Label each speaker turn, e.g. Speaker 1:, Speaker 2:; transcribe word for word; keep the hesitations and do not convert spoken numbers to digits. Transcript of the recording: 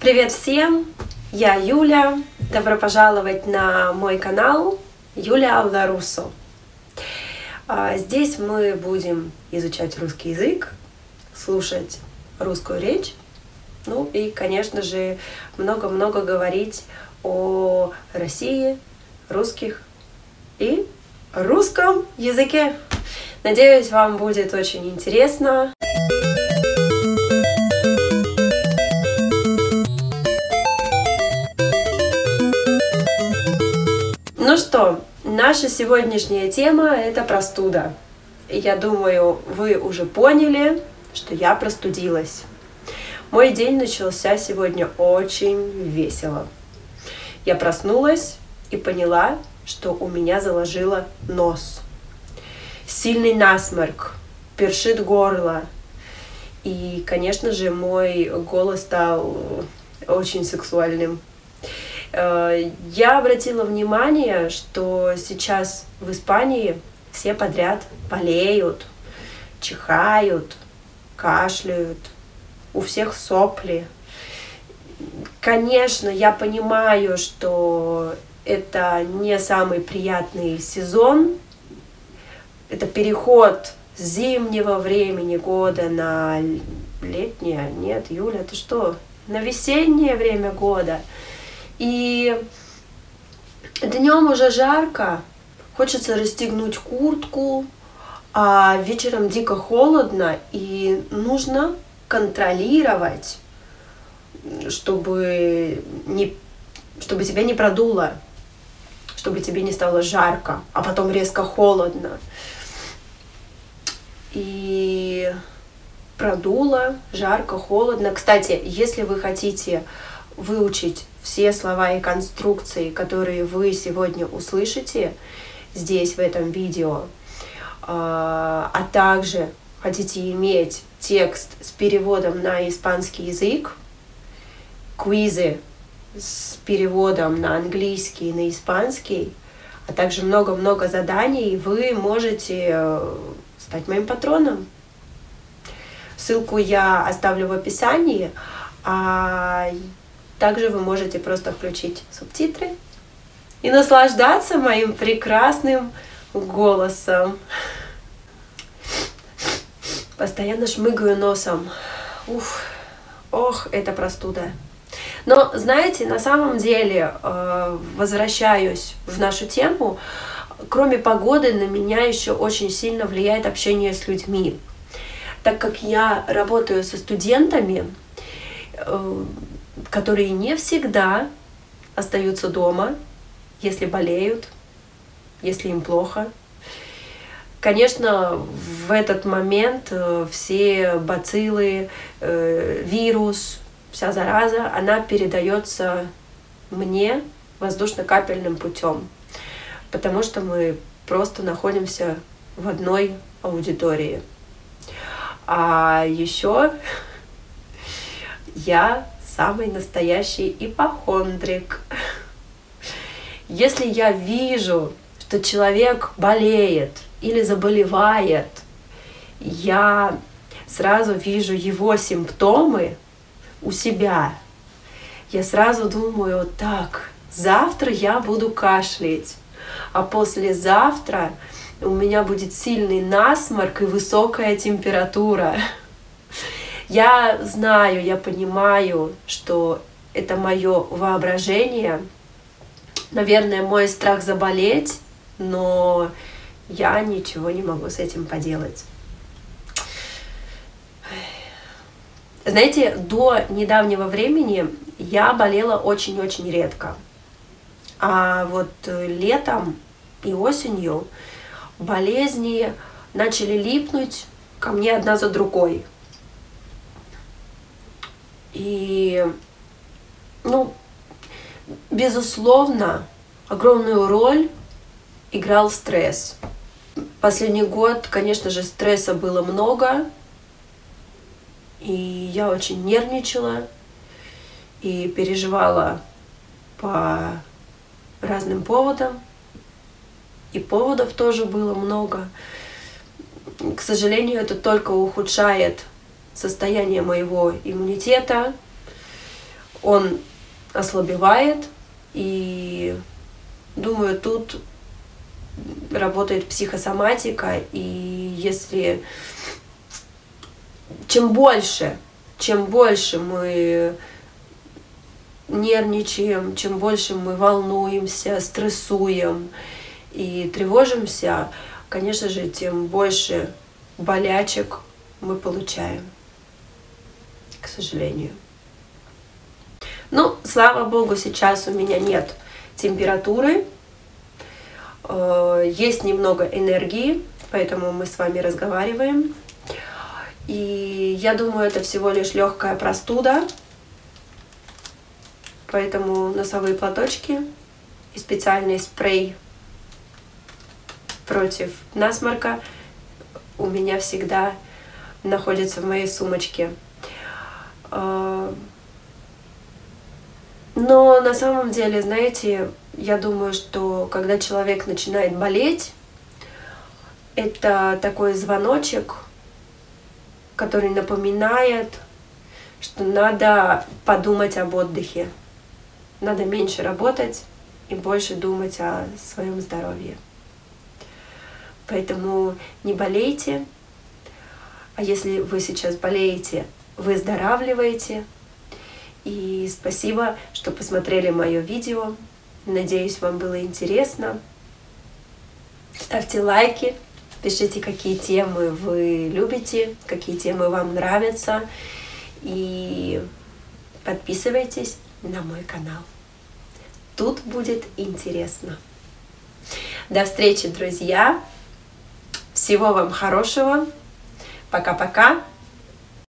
Speaker 1: Привет всем! Я Юля. Добро пожаловать на мой канал Юля Алларусо. Здесь мы будем изучать русский язык, слушать русскую речь, ну и, конечно же, много-много говорить о России, русских и русском языке. Надеюсь, вам будет очень интересно. Ну что, наша сегодняшняя тема – это простуда. Я думаю, вы уже поняли, что я простудилась. Мой день начался сегодня очень весело. Я проснулась и поняла, что у меня заложило нос. Сильный насморк, першит горло. И, конечно же, мой голос стал очень сексуальным. Я обратила внимание, что сейчас в Испании все подряд болеют, чихают, кашляют, у всех сопли. Конечно, я понимаю, что это не самый приятный сезон, это переход с зимнего времени года на летнее, нет, Юля, ты что, на весеннее время года. И днем уже жарко, хочется расстегнуть куртку, а вечером дико холодно, и нужно контролировать, чтобы, не, чтобы тебя не продуло, чтобы тебе не стало жарко, а потом резко холодно. И продуло, жарко, холодно. Кстати, если вы хотите выучить все слова и конструкции, которые вы сегодня услышите здесь, в этом видео, а также хотите иметь текст с переводом на испанский язык, квизы с переводом на английский и на испанский, а также много-много заданий, вы можете стать моим патроном. Ссылку я оставлю в описании, а также вы можете просто включить субтитры и наслаждаться моим прекрасным голосом. Постоянно шмыгаю носом. Уф, ох, это простуда. Но, знаете, на самом деле, возвращаюсь в нашу тему, кроме погоды на меня еще очень сильно влияет общение с людьми. Так как я работаю со студентами, которые не всегда остаются дома, если болеют, если им плохо. Конечно, в этот момент все бациллы, вирус, вся зараза, она передается мне воздушно-капельным путем, потому что мы просто находимся в одной аудитории. А еще я самый настоящий ипохондрик. Если я вижу, что человек болеет или заболевает, я сразу вижу его симптомы у себя. Я сразу думаю, так, завтра я буду кашлять, а послезавтра у меня будет сильный насморк и высокая температура. Я знаю, я понимаю, что это мое воображение, наверное, мой страх заболеть, но я ничего не могу с этим поделать. Знаете, до недавнего времени я болела очень-очень редко. А вот летом и осенью болезни начали липнуть ко мне одна за другой. И, ну, безусловно, огромную роль играл стресс. Последний год, конечно же, стресса было много, и я очень нервничала и переживала по разным поводам, и поводов тоже было много. К сожалению, это только ухудшает состояние моего иммунитета, он ослабевает, и думаю, тут работает психосоматика, и если чем больше, чем больше мы нервничаем, чем больше мы волнуемся, стрессуем и тревожимся, конечно же, тем больше болячек мы получаем, к сожалению. Ну, слава богу, сейчас у меня нет температуры, есть немного энергии, поэтому мы с вами разговариваем. И я думаю, это всего лишь легкая простуда, поэтому носовые платочки и специальный спрей против насморка у меня всегда находятся в моей сумочке. Но на самом деле, знаете, я думаю, что когда человек начинает болеть, это такой звоночек, который напоминает, что надо подумать об отдыхе. Надо меньше работать и больше думать о своем здоровье. Поэтому не болейте. А если вы сейчас болеете, выздоравливаете. И спасибо, что посмотрели мое видео. Надеюсь, вам было интересно. Ставьте лайки. Пишите, какие темы вы любите, какие темы вам нравятся. И подписывайтесь на мой канал. Тут будет интересно. До встречи, друзья. Всего вам хорошего. Пока-пока.